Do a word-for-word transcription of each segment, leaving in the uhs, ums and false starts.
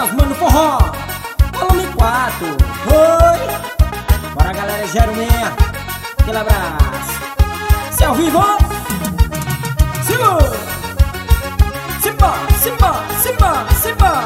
Celso, mano, forró, volume quatro. Oi, bora galera, Gero Meia, aquele abraço. Se ao vivo, segura. Simba, simba, simba, simba.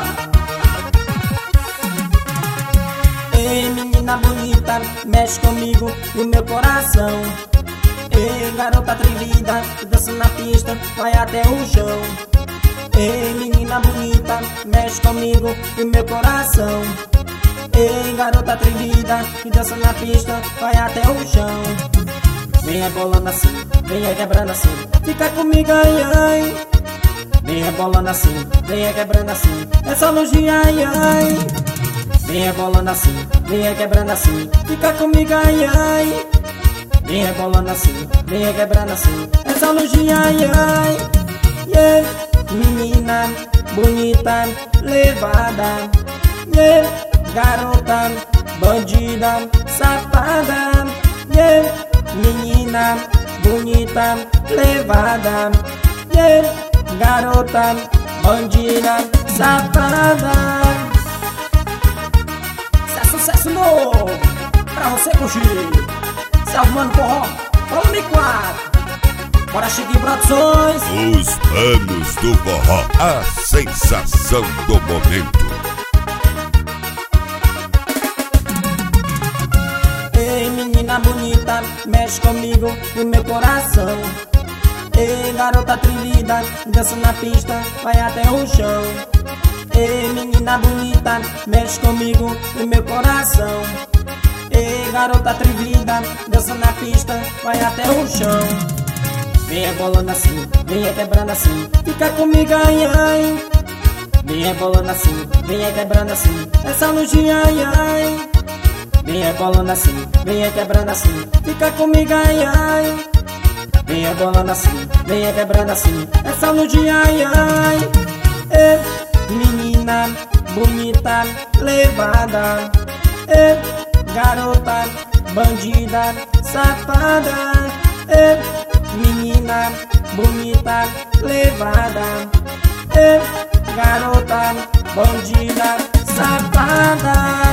Ei, menina bonita, mexe comigo e o meu coração. Ei, garota atrevida, dança na pista, vai até o chão. Ei, menina bonita, mexe comigo e o meu coração. Ei, garota atrevida, dança na pista, vai até o chão. Vem rebolando assim, vem quebrando assim, fica comigo, ai, ai. Vem rebolando assim, vem quebrando assim, essa luzinha, ai, ai. Vem rebolando assim, vem quebrando assim, fica comigo, ai, ai. Vem rebolando assim, vem quebrando assim, essa luzinha, ai, ai. Yeah, menina bonita, levada. Yeah, garota, bandida, safada. Yeah, menina bonita, levada. Yeah, garota, bandida, safada. Isso é sucesso novo pra você curtir. Salve, mano, forró, volume quatro. Bora, Chiquinho Produções. Os anos do forró, a sensação do momento. Ei, menina bonita, mexe comigo e meu coração. Ei, garota atrevida, dança na pista, vai até o chão. Ei, menina bonita, mexe comigo e meu coração. Ei, garota atrevida, dança na pista, vai até o chão. Vem rebolando assim, vem quebrando assim, fica comigo, ai, ai. Vem rebolando assim, vem quebrando assim, essa luzinha, ai, ai. Vem rebolando assim, vem quebrando assim, fica comigo, ai, ai. Vem rebolando assim, vem quebrando assim, essa luzinha, ai, ai. Ei, menina bonita, levada. Ei, garota, bandida, safada. Ei, menina bonita, levada. Ei, garota, bandida, safada.